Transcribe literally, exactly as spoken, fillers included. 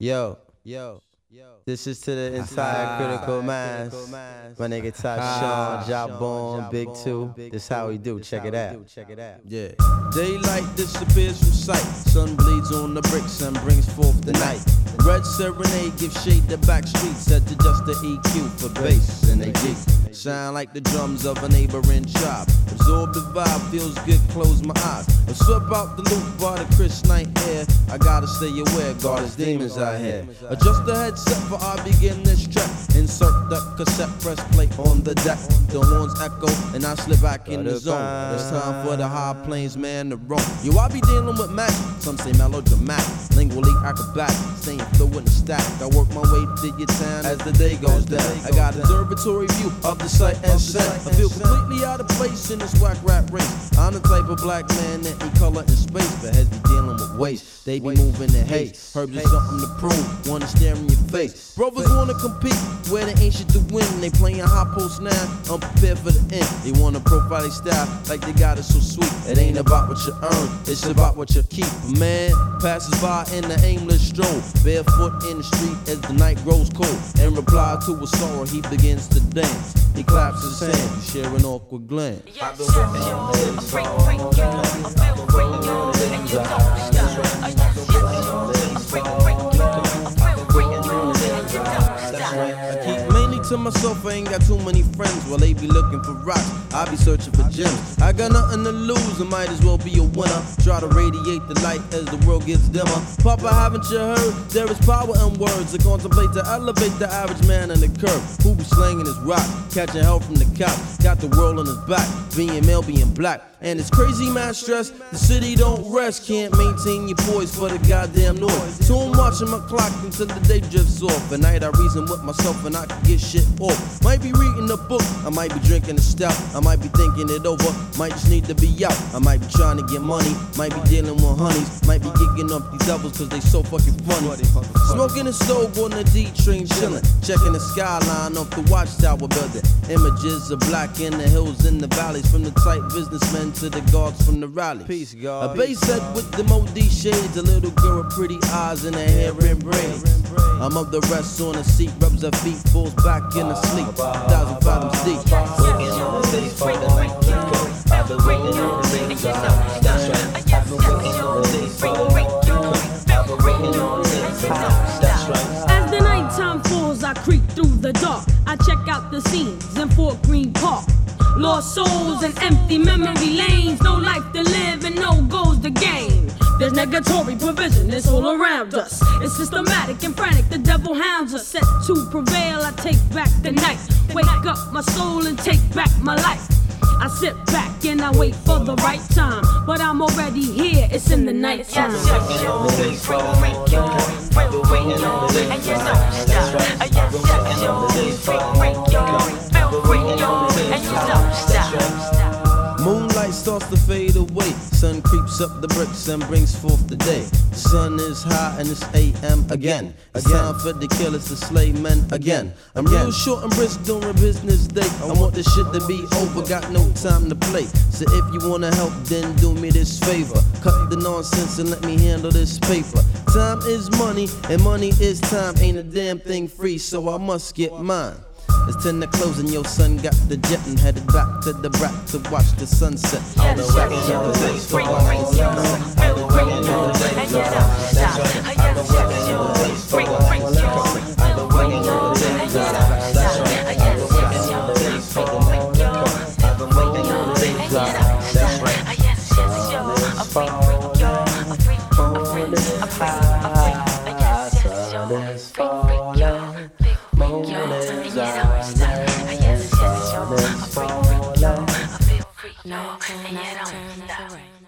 Yo, yo, yo. This is to the entire critical mass. My nigga Top Sean, Jabon, Big Two. This how we do. Check it out. Check it out. Yeah. Daylight disappears from sight. Sun bleeds on the bricks and brings forth the night. Red serenade gives shade the back streets, set to just the E Q for bass and they G. Sound like the drums of a neighboring tribe. Absorb the vibe, feels good, close my eyes. I swept out the loop by the crisp night air. I gotta stay aware, God is demons out here. Adjust the headset for I begin this track. Insert the cassette, press play on the deck. The horns echo and I slip back in the zone. It's time for the high plains man to roam. Yo, I be dealing with magic, some say melodramatic, lingually acrobatic, staying fluid and static. I work my way to your town as the day goes down. I got observatory view of the sight and sound. I feel completely out of place in this whack rap race. I'm the type of black man that ain't color in space, but heads be dealing with waste. They be moving in hate. Heard there's something to prove, wanna stare in your face. Brothers wanna compete, where they ain't shit to win. They playing high post now, unprepared for the end. They wanna profile their style like they got it so sweet. It ain't about what you earn, it's about what you keep. A man passes by in the aimless stroll, barefoot in the street as the night grows cold. In reply to a sorrow, he begins to dance. He claps his hands, share an awkward glance. I've been working on this for a long time. I've been working on this and you don't stop. I've been working on this for a long time. I've been working on this and you don't stop. I keep mainly to myself, I ain't got too many friends. While they be looking for rocks, I be searching for gems. I got nothing to lose, I might as well be a winner. Try to radiate the light as the world gets dimmer. Papa, haven't you heard? There is power in words that contemplate to elevate the average man in the curve. Who be slanging his rock, catching hell from the cops. Got the world on his back, being male, being black. And it's crazy man stress, the city don't rest. Can't maintain your poise for the goddamn noise. So I'm watching my clock until the day drifts off. At night I reason with myself and I can get shit off. Might be reading a book, I might be drinking a stout. I might be thinking it over, might just need to be out. I might be trying to get money, might be dealing with honeys. Might be gigging up these devils cause they so fucking funny. Smoking a stove on the D train chillin'. Checking the skyline of the watchtower building. Images of black in the hills and the valleys. From the tight businessmen to the guards from the rally. Peace, God. A bass head with the Modi shades. A little girl with pretty eyes and her hair in braids. I'm of the rest on the seat, rubs her feet, falls back in the sleep. Thousand fathoms deep. Working on this for a long time. I've been working on this and you don't stop. I've been working on this for a long time. I've been working on this and you don't stop. As the nighttime falls, I creep through the dark. I check out the scenes in Fort Greene Park. Lost souls and empty memory lanes. No life to live and no goals to gain. There's negatory provision, it's all around us. It's systematic and frantic, the devil hounds us. Set to prevail, I take back the night. Wake up my soul and take back my life. I sit back and I wait for the right time. But I'm already here, it's in the night time. I've been working on this for a long time. I've been working on this and you don't stop. I've been working on this for a long time. I've been working on this and you don't stop. Moonlight starts to fade away. Sun creeps up the bricks and brings forth the day. The sun is high and it's A M again. It's time for the killers to slay men again. I'm real short and brisk during business day. I want this shit to be over, got no time to play. So if you wanna help, then do me this favor. Cut the nonsense and let me handle this paper. Time is money and money is time. Ain't a damn thing free, so I must get mine. It's ten to close and your son got the jet and headed back to the brat to watch the sunset. I've been working on this for a long time. I've been working on this and you don't stop. I've been working on this for a long time. I've been working on this and you don't stop. I've been working on this for a long time. I've been working on this and you don't stop. Yes, yes, yo, a free, free, yo, a free, a free, a free, a free, yes, yes, yo, a free, free, yo, big free, yo, and you don't stop. Yes, yes, yo, a free, free, yo, a big free, yo, and you don't stop.